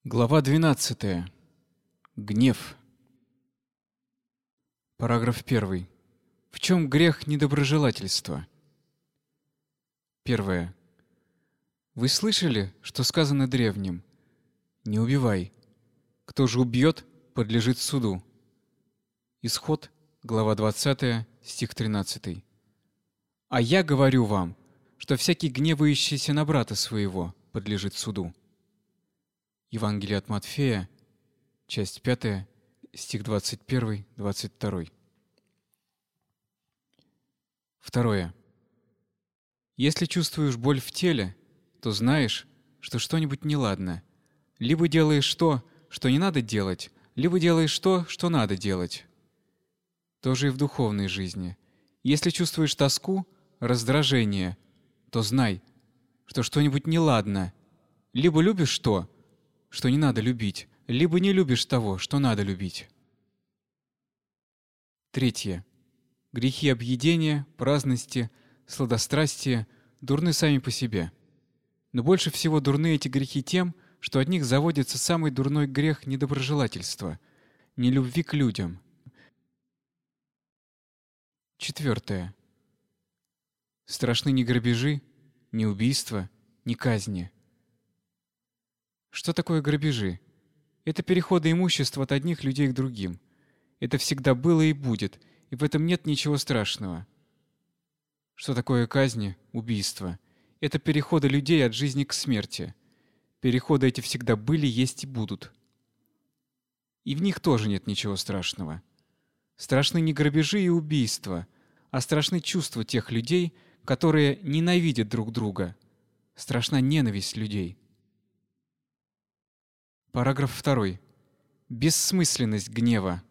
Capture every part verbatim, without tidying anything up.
Глава двенадцатая. Гнев. Параграф первый. В чем грех недоброжелательства? Первое. Вы слышали, что сказано древним: «Не убивай. Кто же убьет, подлежит суду». Исход, глава двадцатая, стих тринадцатый. А я говорю вам, что всякий гневающийся на брата своего подлежит суду. Евангелие от Матфея, часть пятая, стих двадцать первый — двадцать второй. Второе. Если чувствуешь боль в теле, то знаешь, что что-нибудь неладно. Либо делаешь то, что не надо делать, либо делаешь то, что надо делать. То же и в духовной жизни. Если чувствуешь тоску, раздражение, то знай, что что-нибудь неладно. Либо любишь то, что не надо любить, либо не любишь того, что надо любить. Третье. Грехи объедения, праздности, сладострастия дурны сами по себе. Но больше всего дурны эти грехи тем, что от них заводится самый дурной грех недоброжелательства, нелюбви к людям. Четвертое. Страшны ни грабежи, ни убийства, ни казни. Что такое грабежи? Это переходы имущества от одних людей к другим. Это всегда было и будет, и в этом нет ничего страшного. Что такое казни, убийства? Это переходы людей от жизни к смерти. Переходы эти всегда были, есть и будут. И в них тоже нет ничего страшного. Страшны не грабежи и убийства, а страшны чувства тех людей, которые ненавидят друг друга. Страшна ненависть людей. Параграф второй. Бессмысленность гнева.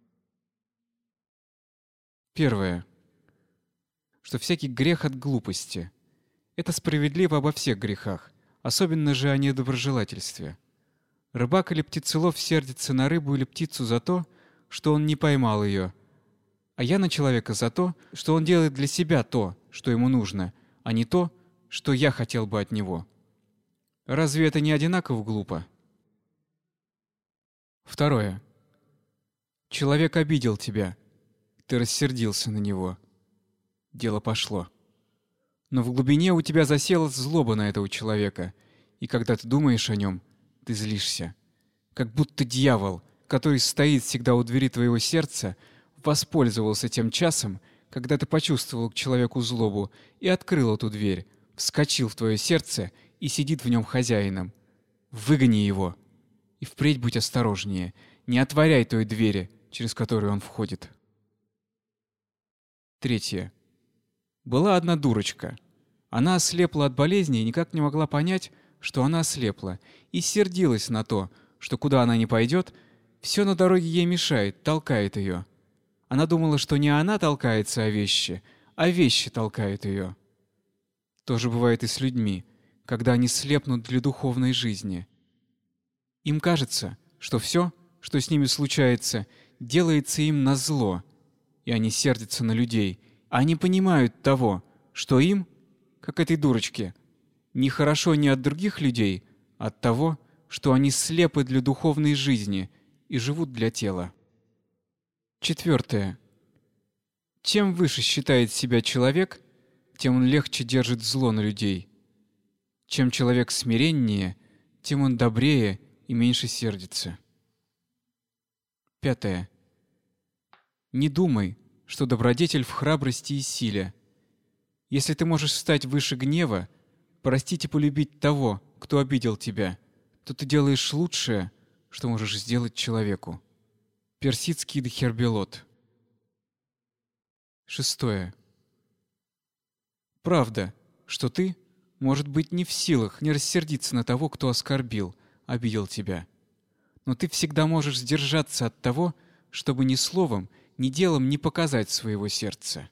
Первое. Что всякий грех от глупости. Это справедливо обо всех грехах, особенно же о недоброжелательстве. Рыбак или птицелов сердится на рыбу или птицу за то, что он не поймал ее, а я на человека за то, что он делает для себя то, что ему нужно, а не то, что я хотел бы от него. Разве это не одинаково глупо? Второе. Человек обидел тебя. Ты рассердился на него. Дело пошло. Но в глубине у тебя засела злоба на этого человека, и когда ты думаешь о нем, ты злишься. Как будто дьявол, который стоит всегда у двери твоего сердца, воспользовался тем часом, когда ты почувствовал к человеку злобу, и открыл эту дверь, вскочил в твое сердце и сидит в нем хозяином. Выгони его. И впредь будь осторожнее, не отворяй той двери, через которую он входит. Третье. Была одна дурочка. Она ослепла от болезни и никак не могла понять, что она ослепла, и сердилась на то, что куда она ни пойдет, все на дороге ей мешает, толкает ее. Она думала, что не она толкается о вещи, а вещи толкают ее. То же бывает и с людьми, когда они слепнут для духовной жизни. Им кажется, что все, что с ними случается, делается им назло, и они сердятся на людей, а не понимают того, что им, как этой дурочке, не хорошо не от других людей, а от того, что они слепы для духовной жизни и живут для тела. Четвертое. Чем выше считает себя человек, тем он легче держит зло на людей. Чем человек смиреннее, тем он добрее и меньше сердится. Пятое. Не думай, что добродетель в храбрости и силе. Если ты можешь встать выше гнева, простить и полюбить того, кто обидел тебя, то ты делаешь лучшее, что можешь сделать человеку. Персидский Дхербелот. Шестое. Правда, что ты, может быть, не в силах не рассердиться на того, кто оскорбил, обидел тебя. Но ты всегда можешь сдержаться от того, чтобы ни словом, ни делом не показать своего сердца.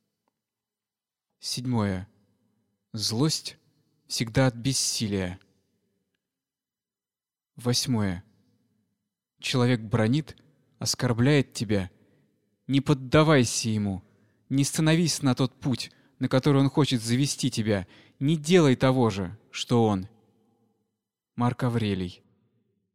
Седьмое. Злость всегда от бессилия. Восьмое. Человек бранит, оскорбляет тебя. Не поддавайся ему, не становись на тот путь, на который он хочет завести тебя, не делай того же, что он. Марк Аврелий.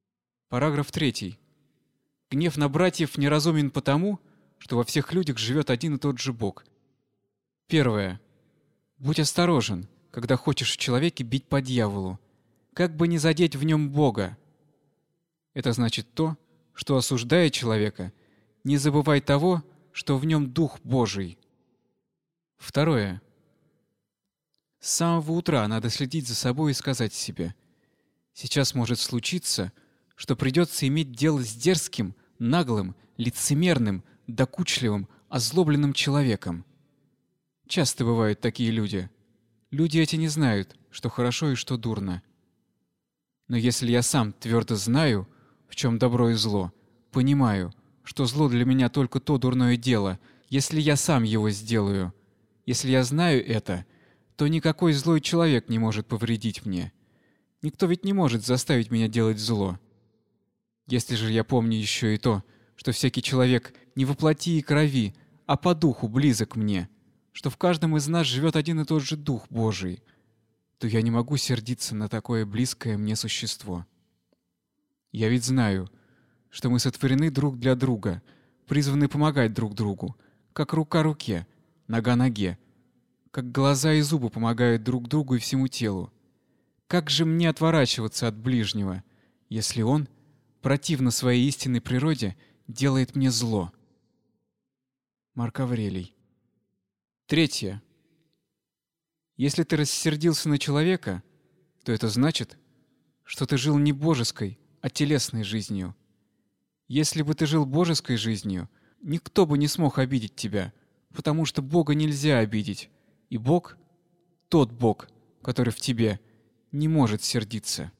Параграф третий. Гнев на братьев неразумен потому, что во всех людях живет один и тот же Бог. Первое. Будь осторожен, когда хочешь в человеке бить по дьяволу, как бы не задеть в нем Бога. Это значит то, что, осуждая человека, не забывай того, что в нем Дух Божий. Второе. С самого утра надо следить за собой и сказать себе: сейчас может случиться, что придется иметь дело с дерзким, наглым, лицемерным, докучливым, озлобленным человеком. Часто бывают такие люди. Люди эти не знают, что хорошо и что дурно. Но если я сам твердо знаю, в чем добро и зло, понимаю, что зло для меня только то дурное дело, если я сам его сделаю, если я знаю это, то никакой злой человек не может повредить мне. Никто ведь не может заставить меня делать зло. Если же я помню еще и то, что всякий человек не во плоти и крови, а по духу близок мне, что в каждом из нас живет один и тот же Дух Божий, то я не могу сердиться на такое близкое мне существо. Я ведь знаю, что мы сотворены друг для друга, призваны помогать друг другу, как рука руке, нога ноге, как глаза и зубы помогают друг другу и всему телу. Как же мне отворачиваться от ближнего, если он, противно своей истинной природе, делает мне зло? Марк Аврелий. Третье. Если ты рассердился на человека, то это значит, что ты жил не божеской, а телесной жизнью. Если бы ты жил божеской жизнью, никто бы не смог обидеть тебя, потому что Бога нельзя обидеть, и Бог, тот Бог, который в тебе, не может сердиться.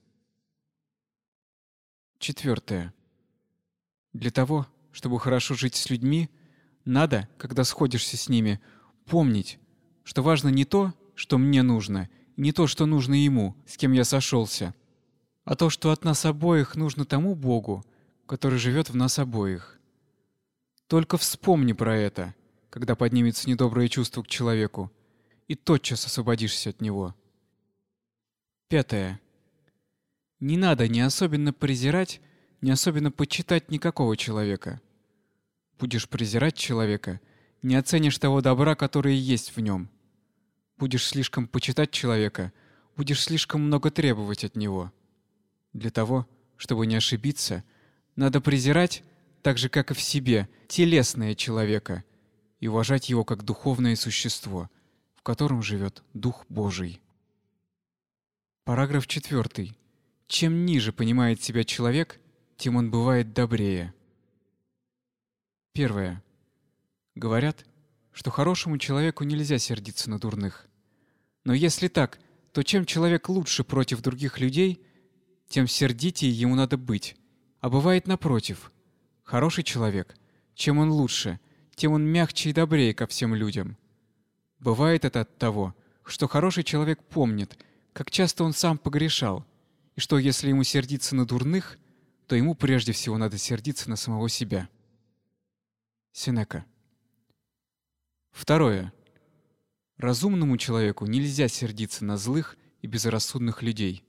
Четвертое. Для того, чтобы хорошо жить с людьми, надо, когда сходишься с ними, помнить, что важно не то, что мне нужно, и не то, что нужно ему, с кем я сошелся, а то, что от нас обоих нужно тому Богу, который живет в нас обоих. Только вспомни про это, когда поднимется недоброе чувство к человеку, и тотчас освободишься от него. Пятое. Не надо ни особенно презирать, ни особенно почитать никакого человека. Будешь презирать человека, не оценишь того добра, которое есть в нем. Будешь слишком почитать человека, будешь слишком много требовать от него. Для того, чтобы не ошибиться, надо презирать, так же, как и в себе, телесное человека, и уважать его как духовное существо, в котором живет Дух Божий. Параграф четвертый. Чем ниже понимает себя человек, тем он бывает добрее. Первое. Говорят, что хорошему человеку нельзя сердиться на дурных. Но если так, то чем человек лучше против других людей, тем сердитее ему надо быть. А бывает напротив. Хороший человек, чем он лучше, тем он мягче и добрее ко всем людям. Бывает это от того, что хороший человек помнит, как часто он сам погрешал, и что если ему сердиться на дурных, то ему прежде всего надо сердиться на самого себя. Сенека. Второе. Разумному человеку нельзя сердиться на злых и безрассудных людей.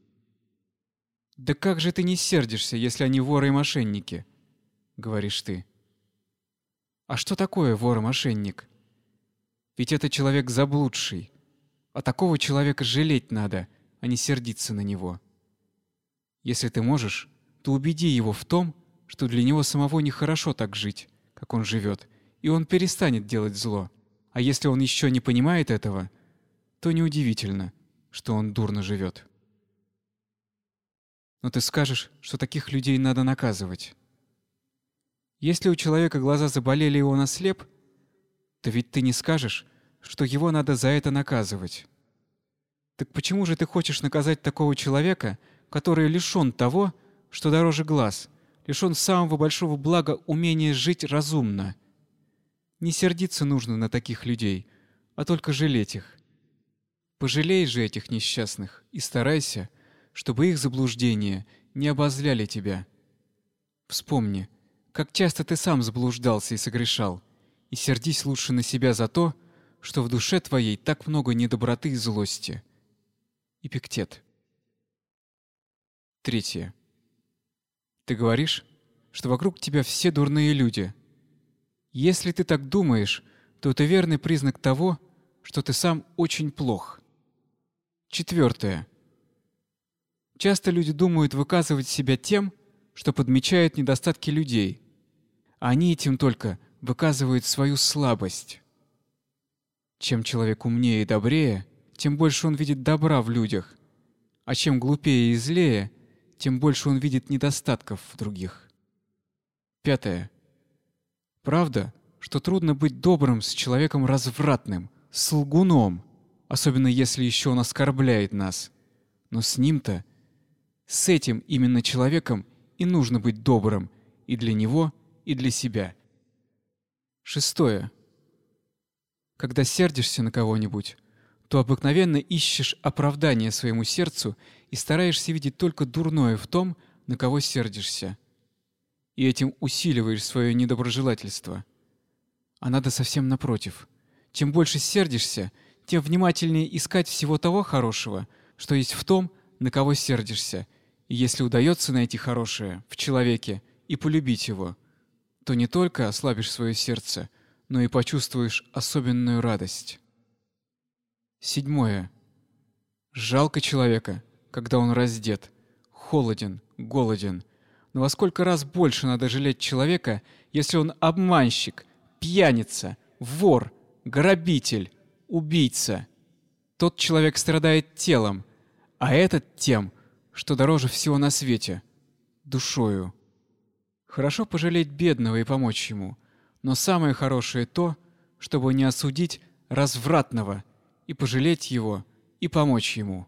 «Да как же ты не сердишься, если они воры и мошенники?» — говоришь ты. А что такое вор и мошенник? Ведь это человек заблудший, а такого человека жалеть надо, а не сердиться на него. Если ты можешь, то убеди его в том, что для него самого нехорошо так жить, как он живет, и он перестанет делать зло. А если он еще не понимает этого, то неудивительно, что он дурно живет. Но ты скажешь, что таких людей надо наказывать. Если у человека глаза заболели и он ослеп, то ведь ты не скажешь, что его надо за это наказывать. Так почему же ты хочешь наказать такого человека, который лишён того, что дороже глаз, лишён самого большого блага умения жить разумно? Не сердиться нужно на таких людей, а только жалеть их. Пожалей же этих несчастных и старайся, чтобы их заблуждения не обозляли тебя. Вспомни, как часто ты сам заблуждался и согрешал, и сердись лучше на себя за то, что в душе твоей так много недоброты и злости. Эпиктет. Третье. Ты говоришь, что вокруг тебя все дурные люди. Если ты так думаешь, то это верный признак того, что ты сам очень плох. Четвертое. Часто люди думают выказывать себя тем, что подмечают недостатки людей. А они этим только выказывают свою слабость. Чем человек умнее и добрее, тем больше он видит добра в людях, а чем глупее и злее, тем больше он видит недостатков в других. Пятое. Правда, что трудно быть добрым с человеком развратным, с лгуном, особенно если еще он оскорбляет нас. Но с ним-то, с этим именно человеком и нужно быть добрым и для него, и для себя. Шестое. Когда сердишься на кого-нибудь, то обыкновенно ищешь оправдание своему сердцу и стараешься видеть только дурное в том, на кого сердишься. И этим усиливаешь свое недоброжелательство. А надо совсем напротив. Чем больше сердишься, тем внимательнее искать всего того хорошего, что есть в том, на кого сердишься. И если удается найти хорошее в человеке и полюбить его, то не только ослабишь свое сердце, но и почувствуешь особенную радость. Седьмое. Жалко человека, когда он раздет, холоден, голоден. Но во сколько раз больше надо жалеть человека, если он обманщик, пьяница, вор, грабитель, убийца. Тот человек страдает телом, а этот тем, что дороже всего на свете — душою. Хорошо пожалеть бедного и помочь ему, но самое хорошее то, чтобы не осудить развратного и пожалеть его и помочь ему.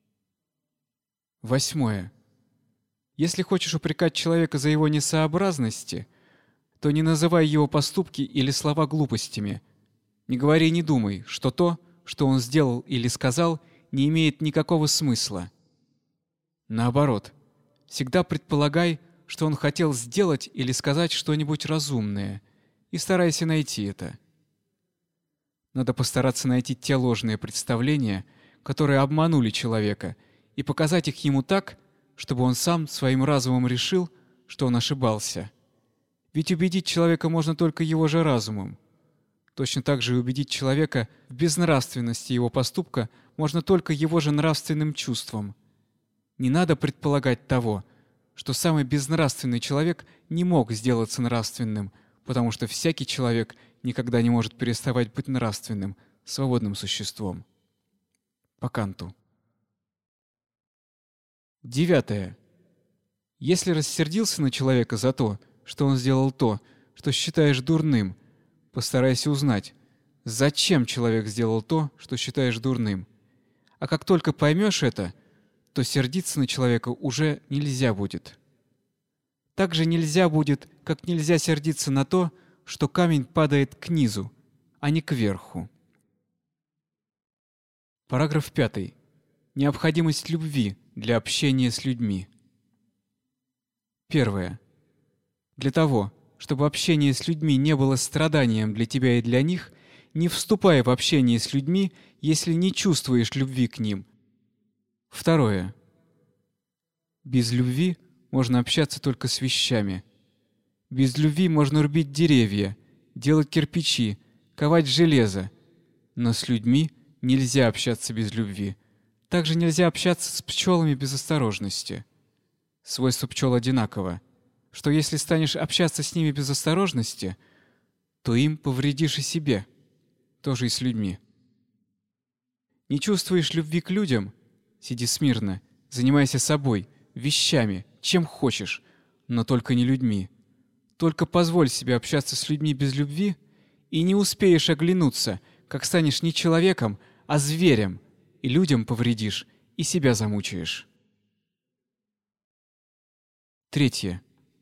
Восьмое. Если хочешь упрекать человека за его несообразности, то не называй его поступки или слова глупостями. Не говори и не думай, что то, что он сделал или сказал, не имеет никакого смысла. Наоборот, всегда предполагай, что он хотел сделать или сказать что-нибудь разумное, и старайся найти это. Надо постараться найти те ложные представления, которые обманули человека, и показать их ему так, чтобы он сам своим разумом решил, что он ошибался. Ведь убедить человека можно только его же разумом. Точно так же и убедить человека в безнравственности его поступка можно только его же нравственным чувством. Не надо предполагать того, что самый безнравственный человек не мог сделаться нравственным, потому что всякий человек никогда не может переставать быть нравственным, свободным существом. По Канту. Девятое. Если рассердился на человека за то, что он сделал то, что считаешь дурным, постарайся узнать, зачем человек сделал то, что считаешь дурным. А как только поймешь это, то сердиться на человека уже нельзя будет. Также нельзя будет, как нельзя сердиться на то, что камень падает к низу, а не кверху. Параграф пятый. Необходимость любви для общения с людьми. Первое. Для того, чтобы общение с людьми не было страданием для тебя и для них, не вступай в общение с людьми, если не чувствуешь любви к ним. Второе. Без любви можно общаться только с вещами. Без любви можно рубить деревья, делать кирпичи, ковать железо. Но с людьми нельзя общаться без любви. Также нельзя общаться с пчелами без осторожности. Свойство пчел одинаково, что если станешь общаться с ними без осторожности, то им повредишь и себе, тоже и с людьми. Не чувствуешь любви к людям? Сиди смирно, занимайся собой, вещами, чем хочешь, но только не людьми. Только позволь себе общаться с людьми без любви, и не успеешь оглянуться, как станешь не человеком, а зверем, и людям повредишь, и себя замучаешь. Третье.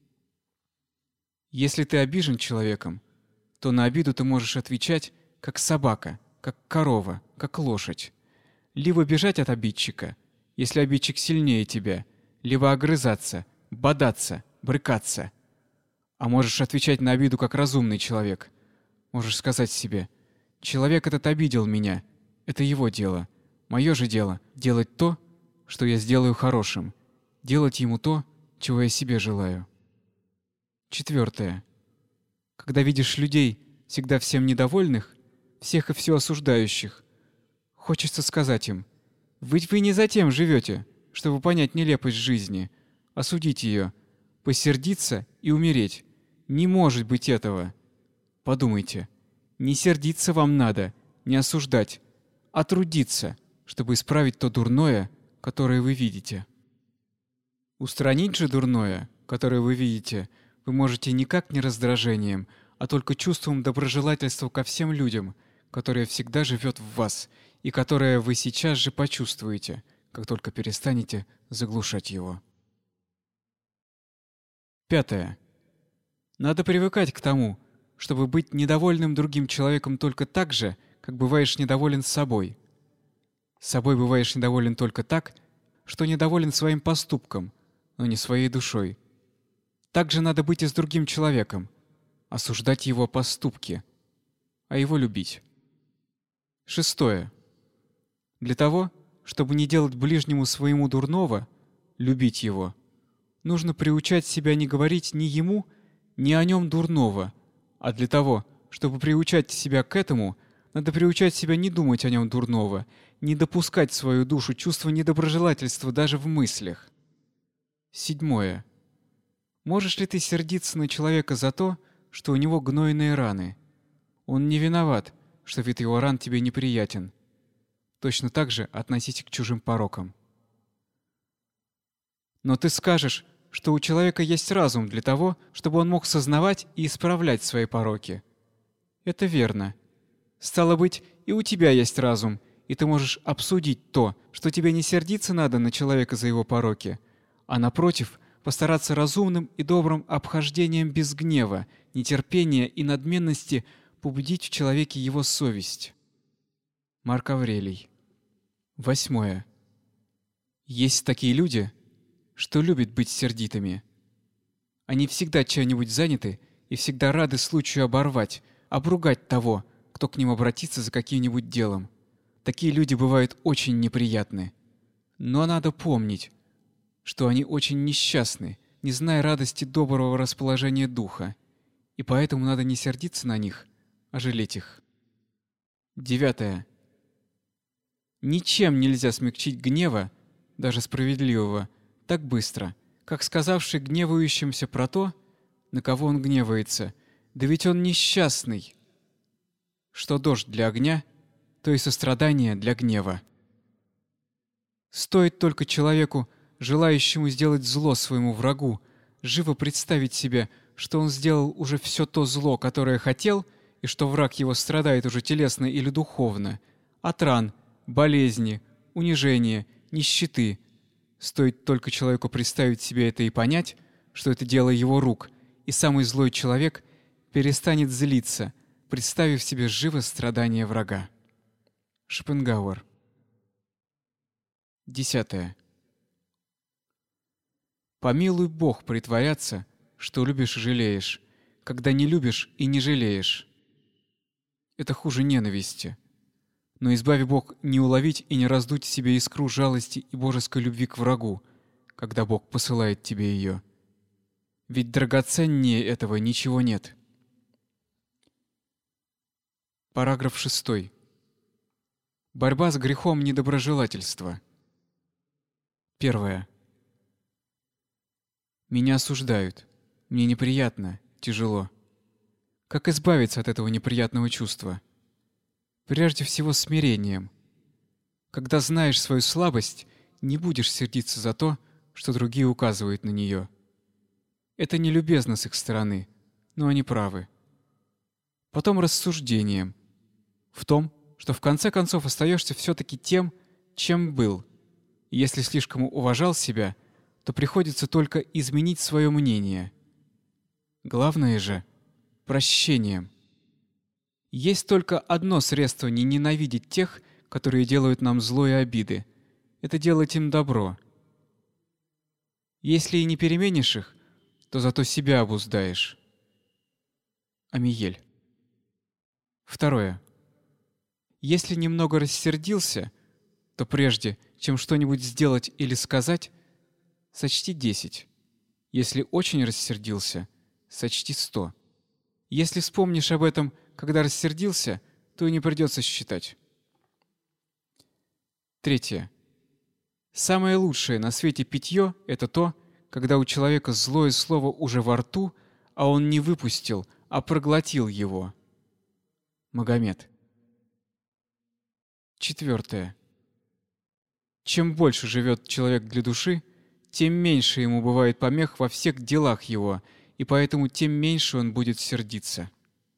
Если ты обижен человеком, то на обиду ты можешь отвечать, как собака, как корова, как лошадь. Либо бежать от обидчика, если обидчик сильнее тебя, либо огрызаться, бодаться, брыкаться. А можешь отвечать на обиду как разумный человек. Можешь сказать себе: «Человек этот обидел меня. Это его дело. Мое же дело — делать то, что я сделаю хорошим. Делать ему то, чего я себе желаю. Четвертое. Когда видишь людей, всегда всем недовольных, всех и все осуждающих, хочется сказать им: ведь вы не затем живете, чтобы понять нелепость жизни, осудить ее, посердиться и умереть. Не может быть этого. Подумайте, не сердиться вам надо, не осуждать, а трудиться, чтобы исправить то дурное, которое вы видите. Устранить же дурное, которое вы видите, вы можете никак не раздражением, а только чувством доброжелательства ко всем людям, которое всегда живет в вас и которое вы сейчас же почувствуете, как только перестанете заглушать его. Пятое. Надо привыкать к тому, чтобы быть недовольным другим человеком только так же, как бываешь недоволен собой. С собой бываешь недоволен только так, что недоволен своим поступком, но не своей душой. Так же надо быть и с другим человеком, осуждать его поступки, а его любить. Шестое. Для того, чтобы не делать ближнему своему дурного, любить его, нужно приучать себя не говорить ни ему, ни о нем дурного, а для того, чтобы приучать себя к этому, надо приучать себя не думать о нем дурного, не допускать в свою душу чувства недоброжелательства даже в мыслях. Седьмое. Можешь ли ты сердиться на человека за то, что у него гнойные раны? Он не виноват, что вид его ран тебе неприятен. Точно так же относись к чужим порокам. Но ты скажешь, что у человека есть разум для того, чтобы он мог сознавать и исправлять свои пороки. Это верно. Стало быть, и у тебя есть разум, и ты можешь обсудить то, что тебе не сердиться надо на человека за его пороки, а напротив, постараться разумным и добрым обхождением без гнева, нетерпения и надменности побудить в человеке его совесть. Марк Аврелий. Восьмое. Есть такие люди, что любят быть сердитыми. Они всегда чем-нибудь заняты и всегда рады случаю оборвать, обругать того, кто к ним обратится за каким-нибудь делом. Такие люди бывают очень неприятны. Но надо помнить, что они очень несчастны, не зная радости доброго расположения духа, и поэтому надо не сердиться на них, а жалеть их. Девятое. Ничем нельзя смягчить гнева, даже справедливого, так быстро, как сказавший гневающимся про то, на кого он гневается, да ведь он несчастный. Что дождь для огня, то и сострадание для гнева. Стоит только человеку, желающему сделать зло своему врагу, живо представить себе, что он сделал уже все то зло, которое хотел, и что враг его страдает уже телесно или духовно, от ран, болезни, унижения, нищеты. Стоит только человеку представить себе это и понять, что это дело его рук, и самый злой человек перестанет злиться, представив себе живо страдания врага. Шопенгауэр. Десятое. Помилуй Бог притворяться, что любишь и жалеешь, когда не любишь и не жалеешь. Это хуже ненависти. Но избави Бог не уловить и не раздуть в себе искру жалости и божеской любви к врагу, когда Бог посылает тебе ее. Ведь драгоценнее этого ничего нет. Параграф шестой. Борьба с грехом недоброжелательства. Первое. Меня осуждают. Мне неприятно, тяжело. Как избавиться от этого неприятного чувства? Прежде всего смирением. Когда знаешь свою слабость, не будешь сердиться за то, что другие указывают на нее. Это нелюбезно с их стороны, но они правы. Потом рассуждением. В том, что в конце концов остаешься все-таки тем, чем был. И если слишком уважал себя, то приходится только изменить свое мнение. Главное же — прощением. Есть только одно средство не ненавидеть тех, которые делают нам зло и обиды. Это делать им добро. Если и не переменишь их, то зато себя обуздаешь. Амиель. Второе. Если немного рассердился, то прежде, чем что-нибудь сделать или сказать, сочти десять. Если очень рассердился, сочти сто. Если вспомнишь об этом, когда рассердился, то и не придется считать. Третье. Самое лучшее на свете питье — это то, когда у человека злое слово уже во рту, а он не выпустил, а проглотил его. Магомед. Четвертое. Чем больше живет человек для души, тем меньше ему бывает помех во всех делах его, и поэтому тем меньше он будет сердиться.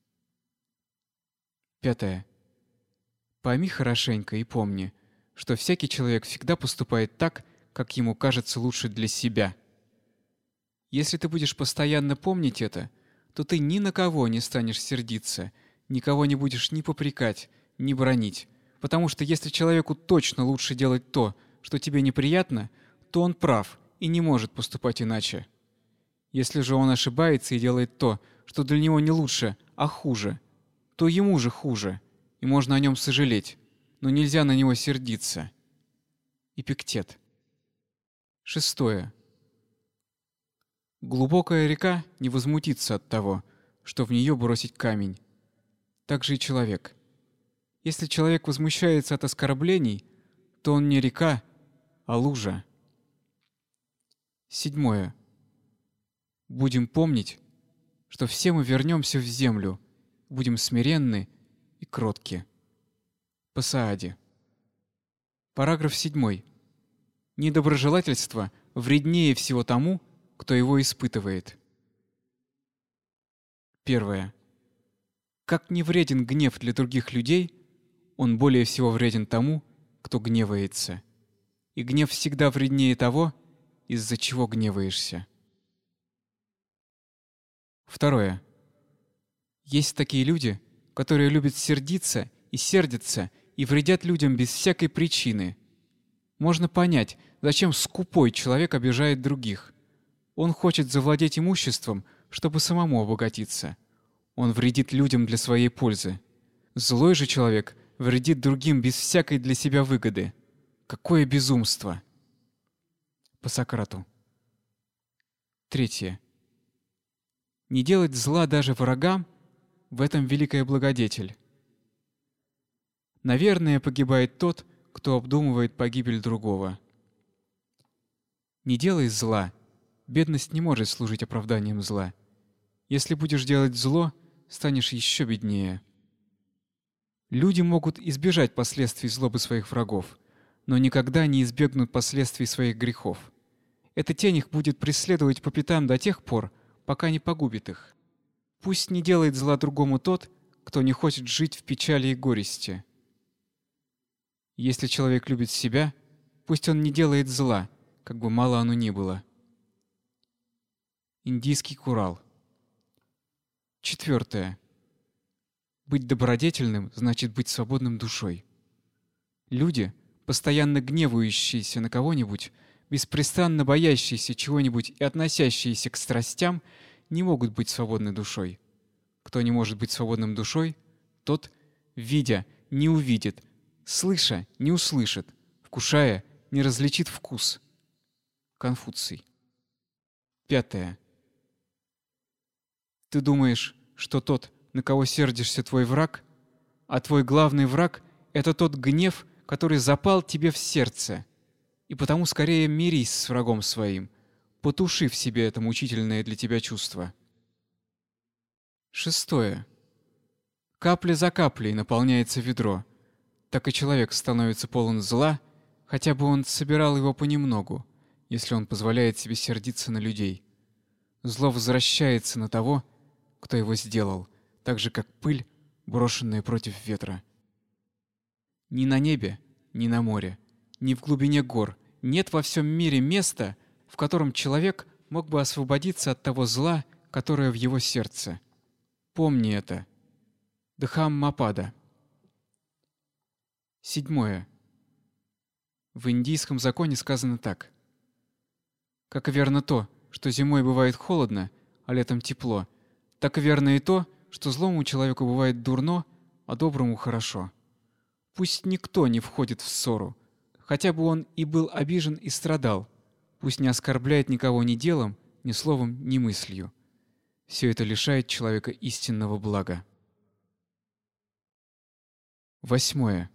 Пятое. Пойми хорошенько и помни, что всякий человек всегда поступает так, как ему кажется лучше для себя. Если ты будешь постоянно помнить это, то ты ни на кого не станешь сердиться, никого не будешь ни попрекать, ни бранить, потому что если человеку точно лучше делать то, что тебе неприятно, то он прав и не может поступать иначе. Если же он ошибается и делает то, что для него не лучше, а хуже, то ему же хуже, и можно о нем сожалеть, но нельзя на него сердиться. Эпиктет. Шестое. Глубокая река не возмутится от того, что в нее бросить камень. Так же и человек. Если человек возмущается от оскорблений, то он не река, а лужа. Седьмое. Будем помнить, что все мы вернемся в землю, будем смиренны и кротки. По Сааде. Параграф седьмой. Недоброжелательство вреднее всего тому, кто его испытывает. Первое. Как не вреден гнев для других людей, он более всего вреден тому, кто гневается. И гнев всегда вреднее того, из-за чего гневаешься. Второе. Есть такие люди, которые любят сердиться и сердятся и вредят людям без всякой причины. Можно понять, зачем скупой человек обижает других. Он хочет завладеть имуществом, чтобы самому обогатиться. Он вредит людям для своей пользы. Злой же человек вредит другим без всякой для себя выгоды. Какое безумство! По Сократу. Третье. Не делать зла даже врагам — в этом великая благодетель. Наверное, погибает тот, кто обдумывает погибель другого. Не делай зла. Бедность не может служить оправданием зла. Если будешь делать зло, станешь еще беднее. Люди могут избежать последствий злобы своих врагов, но никогда не избегнут последствий своих грехов. Эта тень их будет преследовать по пятам до тех пор, пока не погубит их. Пусть не делает зла другому тот, кто не хочет жить в печали и горести. Если человек любит себя, пусть он не делает зла, как бы мало оно ни было. Индийский курал. Четвертое. Быть добродетельным значит быть свободным душой. Люди, постоянно гневающиеся на кого-нибудь, беспрестанно боящиеся чего-нибудь и относящиеся к страстям, не могут быть свободной душой. Кто не может быть свободным душой, тот, видя, не увидит, слыша, не услышит, вкушая, не различит вкус. Конфуций. Пятое. Ты думаешь, что тот, на кого сердишься, твой враг, а твой главный враг — это тот гнев, который запал тебе в сердце. И потому скорее мирись с врагом своим, потуши в себе это мучительное для тебя чувство. Шестое. Капля за каплей наполняется ведро. Так и человек становится полон зла, хотя бы он собирал его понемногу, если он позволяет себе сердиться на людей. Зло возвращается на того, кто его сделал, так же, как пыль, брошенная против ветра. Ни на небе, ни на море, ни в глубине гор нет во всем мире места, в котором человек мог бы освободиться от того зла, которое в его сердце. Помни это. Дхаммапада. Седьмое. В индийском законе сказано так. Как и верно то, что зимой бывает холодно, а летом тепло, так и верно и то, что злому человеку бывает дурно, а доброму хорошо. Пусть никто не входит в ссору, хотя бы он и был обижен и страдал. Пусть не оскорбляет никого ни делом, ни словом, ни мыслью. Все это лишает человека истинного блага. Восьмое.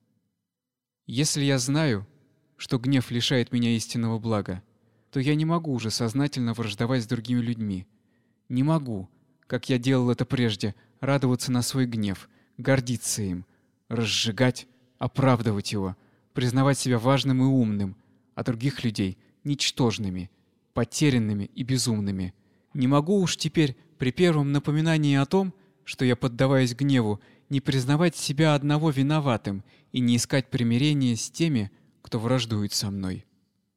Если я знаю, что гнев лишает меня истинного блага, то я не могу уже сознательно враждовать с другими людьми. Не могу, как я делал это прежде, радоваться на свой гнев, гордиться им, разжигать, оправдывать его, признавать себя важным и умным, а других людей ничтожными, потерянными и безумными. Не могу уж теперь при первом напоминании о том, что я поддаваюсь гневу, не признавать себя одного виноватым и не искать примирения с теми, кто враждует со мной.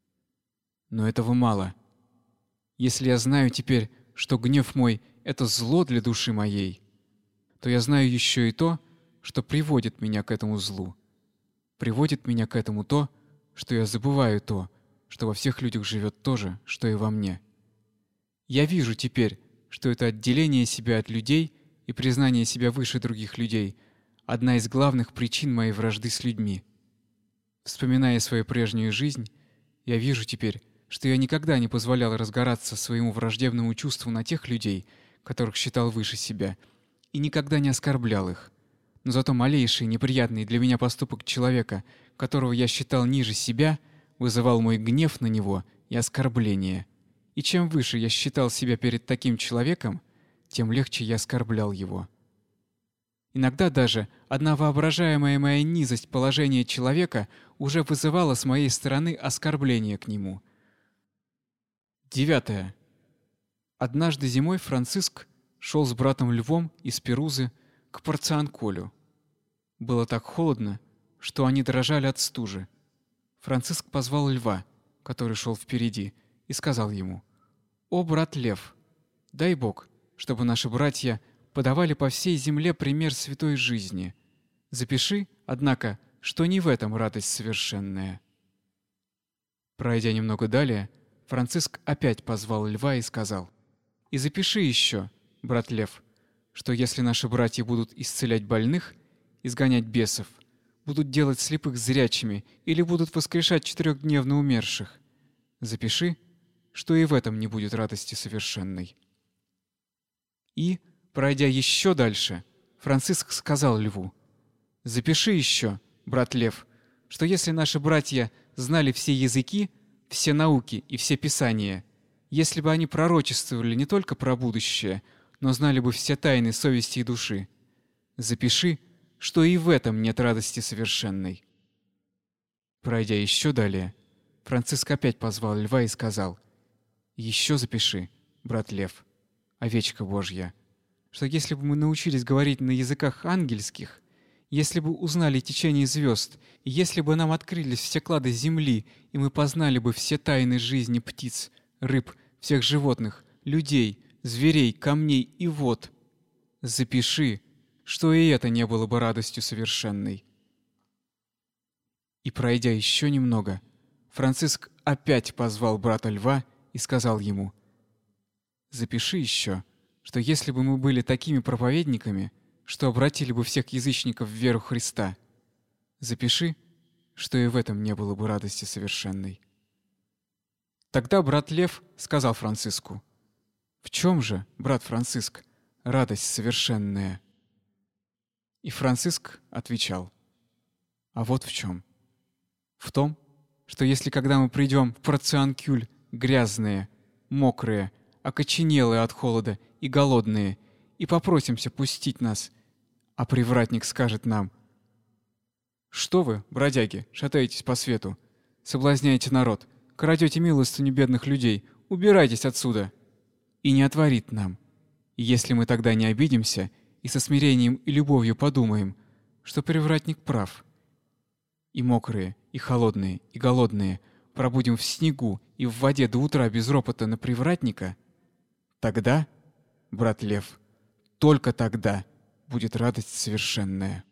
Но этого мало. Если я знаю теперь, что гнев мой — это зло для души моей, то я знаю еще и то, что приводит меня к этому злу. Приводит меня к этому то, что я забываю то, что во всех людях живет то же, что и во мне. Я вижу теперь, что это отделение себя от людей и признание себя выше других людей — одна из главных причин моей вражды с людьми. Вспоминая свою прежнюю жизнь, я вижу теперь, что я никогда не позволял разгораться своему враждебному чувству на тех людей, которых считал выше себя, и никогда не оскорблял их. Но зато малейший неприятный для меня поступок человека, которого я считал ниже себя, вызывал мой гнев на него и оскорбление. И чем выше я считал себя перед таким человеком, тем легче я оскорблял его. Иногда даже одна воображаемая моя низость положения человека уже вызывала с моей стороны оскорбление к нему. Девятое. Однажды зимой Франциск шел с братом Львом из Перузы к Порцианколю. Было так холодно, что они дрожали от стужи. Франциск позвал Льва, который шел впереди, и сказал ему: «О, брат Лев, дай Бог, чтобы наши братья подавали по всей земле пример святой жизни. Запиши, однако, что не в этом радость совершенная». Пройдя немного далее, Франциск опять позвал Льва и сказал: «И запиши еще, брат Лев, что если наши братья будут исцелять больных, изгонять бесов, будут делать слепых зрячими или будут воскрешать четырехдневно умерших, запиши, что и в этом не будет радости совершенной». И, пройдя еще дальше, Франциск сказал Льву: «Запиши еще, брат Лев, что если наши братья знали все языки, все науки и все писания, если бы они пророчествовали не только про будущее, но знали бы все тайны совести и души, запиши, что и в этом нет радости совершенной». Пройдя еще далее, Франциск опять позвал Льва и сказал: «Еще запиши, брат Лев, овечка Божья, что если бы мы научились говорить на языках ангельских, если бы узнали течение звезд, и если бы нам открылись все клады земли, и мы познали бы все тайны жизни птиц, рыб, всех животных, людей, зверей, камней и вод, запиши, что и это не было бы радостью совершенной». И, пройдя еще немного, Франциск опять позвал брата Льва и сказал ему: «Запиши еще, что если бы мы были такими проповедниками, что обратили бы всех язычников в веру Христа, запиши, что и в этом не было бы радости совершенной». Тогда брат Лев сказал Франциску: «В чем же, брат Франциск, радость совершенная?» И Франциск отвечал: «А вот в чем. В том, что если когда мы придем в Порцианкюль грязные, мокрые, окоченелые от холода и голодные, и попросимся пустить нас, а привратник скажет нам: «Что вы, бродяги, шатаетесь по свету, соблазняете народ, крадете милостыню бедных людей, убирайтесь отсюда», и не отворит нам. И если мы тогда не обидимся и со смирением и любовью подумаем, что привратник прав, и мокрые, и холодные, и голодные пробудем в снегу и в воде до утра без ропота на привратника, тогда, брат Лев, только тогда будет радость совершенная.